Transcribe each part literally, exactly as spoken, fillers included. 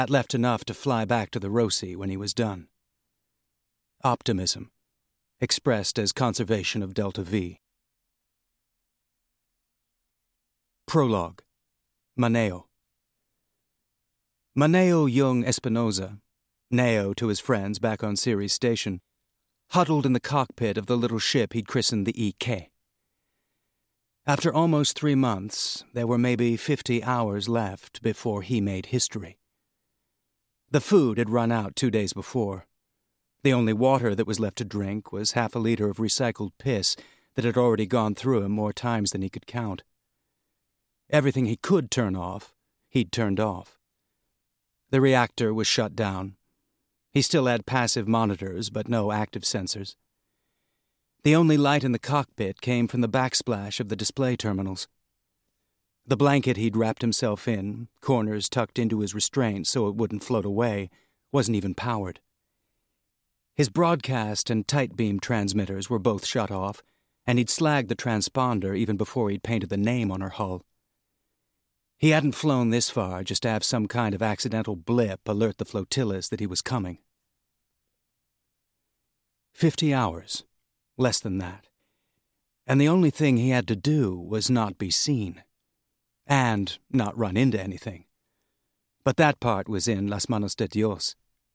That left enough to fly back to the Rossi when he was done. Optimism, expressed as conservation of Delta V. Prologue. Maneo. Maneo Young Espinosa, Neo to his friends back on Ceres Station, huddled in the cockpit of the little ship he'd christened the E K. After almost three months, there were maybe fifty hours left before he made history. The food had run out two days before. The only water that was left to drink was half a liter of recycled piss that had already gone through him more times than he could count. Everything he could turn off, he'd turned off. The reactor was shut down. He still had passive monitors, but no active sensors. The only light in the cockpit came from the backsplash of the display terminals. The blanket he'd wrapped himself in, corners tucked into his restraint so it wouldn't float away, wasn't even powered. His broadcast and tight beam transmitters were both shut off, and he'd slagged the transponder even before he'd painted the name on her hull. He hadn't flown this far just to have some kind of accidental blip alert the flotillas that he was coming. Fifty hours, less than that. And the only thing he had to do was not be seen. And not run into anything. But that part was in Las Manos de Dios.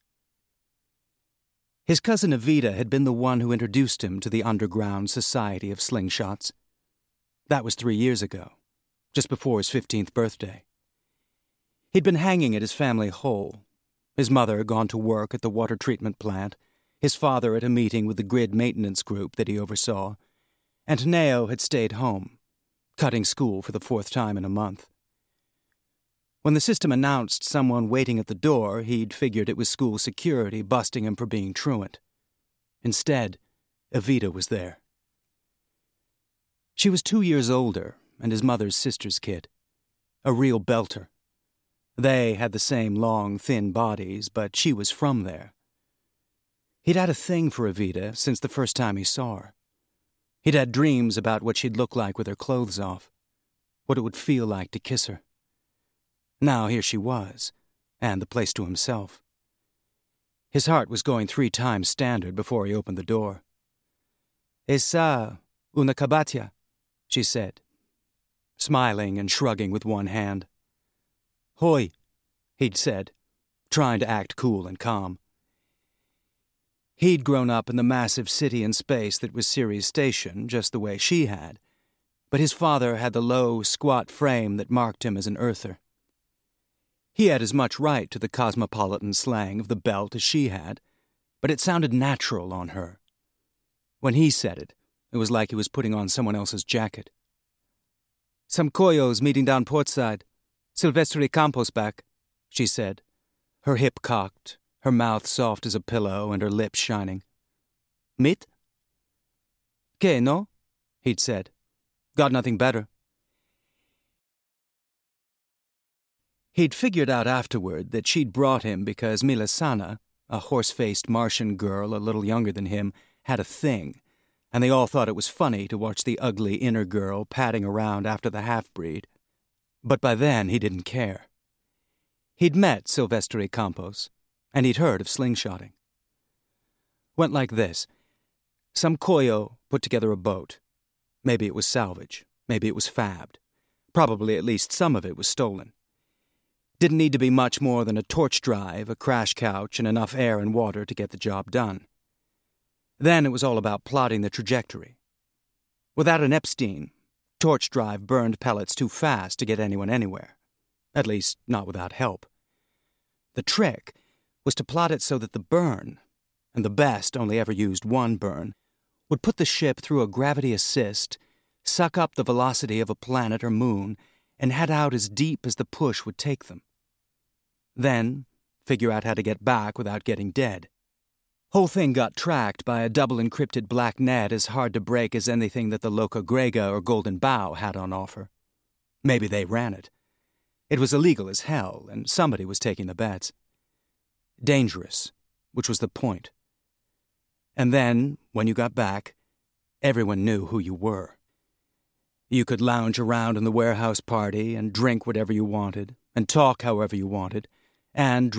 His cousin Evita had been the one who introduced him to the underground society of slingshots. That was three years ago, just before his fifteenth birthday. He'd been hanging at his family hole, his mother gone to work at the water treatment plant, his father at a meeting with the grid maintenance group that he oversaw, and Neo had stayed home, cutting school for the fourth time in a month. When the system announced someone waiting at the door, he'd figured it was school security busting him for being truant. Instead, Evita was there. She was two years older and his mother's sister's kid. A real belter. They had the same long, thin bodies, but she was from there. He'd had a thing for Evita since the first time he saw her. He'd had dreams about what she'd look like with her clothes off, what it would feel like to kiss her. Now here she was, and the place to himself. His heart was going three times standard before he opened the door. "Esa una cabatia," she said, smiling and shrugging with one hand. "Hoi," he'd said, trying to act cool and calm. He'd grown up in the massive city in space that was Ceres Station, just the way she had, but his father had the low, squat frame that marked him as an earther. He had as much right to the cosmopolitan slang of the belt as she had, but it sounded natural on her. When he said it, it was like he was putting on someone else's jacket. "Some coyos meeting down portside. Silvestre Campos back," she said, her hip cocked, her mouth soft as a pillow and her lips shining. "Meet?" "Que, no?" he'd said. "Got nothing better." He'd figured out afterward that she'd brought him because Milasana, a horse-faced Martian girl a little younger than him, had a thing, and they all thought it was funny to watch the ugly inner girl padding around after the half-breed. But by then he didn't care. He'd met Silvestre Campos, and he'd heard of slingshotting. Went like this. Some coyo put together a boat. Maybe it was salvage. Maybe it was fabbed. Probably at least some of it was stolen. Didn't need to be much more than a torch drive, a crash couch, and enough air and water to get the job done. Then it was all about plotting the trajectory. Without an Epstein, torch drive burned pellets too fast to get anyone anywhere. At least, not without help. The trick was to plot it so that the burn, and the best only ever used one burn, would put the ship through a gravity assist, suck up the velocity of a planet or moon, and head out as deep as the push would take them. Then, figure out how to get back without getting dead. Whole thing got tracked by a double-encrypted black net as hard to break as anything that the Loca Grega or Golden Bough had on offer. Maybe they ran it. It was illegal as hell, and somebody was taking the bets. Dangerous, which was the point. And then, when you got back, everyone knew who you were. You could lounge around in the warehouse party and drink whatever you wanted, and talk however you wanted, and